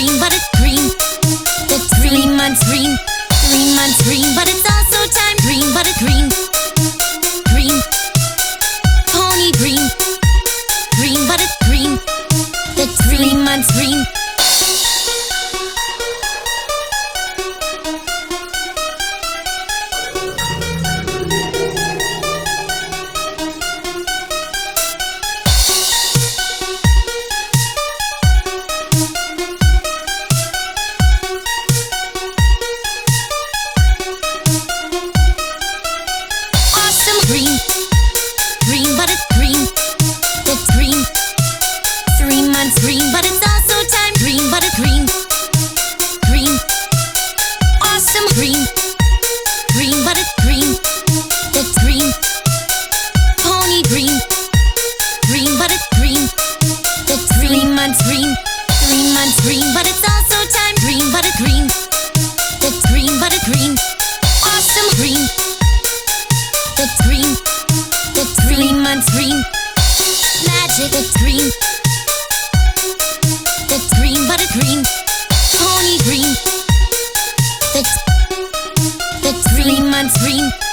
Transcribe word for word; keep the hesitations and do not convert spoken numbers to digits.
green, but it's green. It's three months green. Three months green, but it's also time green, but it's green. Green. Pony green. Green, but it's green. It's three months green. Green, green, but it's green. It's green. Three months green, but it's also time green, but it's green. Green. Awesome green. Green, but it's green. It's green. Pony green. Green, but it's green. It's three months green. Three months green, but it's also time green, but it's green. It's green, but it's green. Awesome green. It's green. It's three months green. Magic, it's green. It's green, but it's green. Pony green. It's, it's three months green.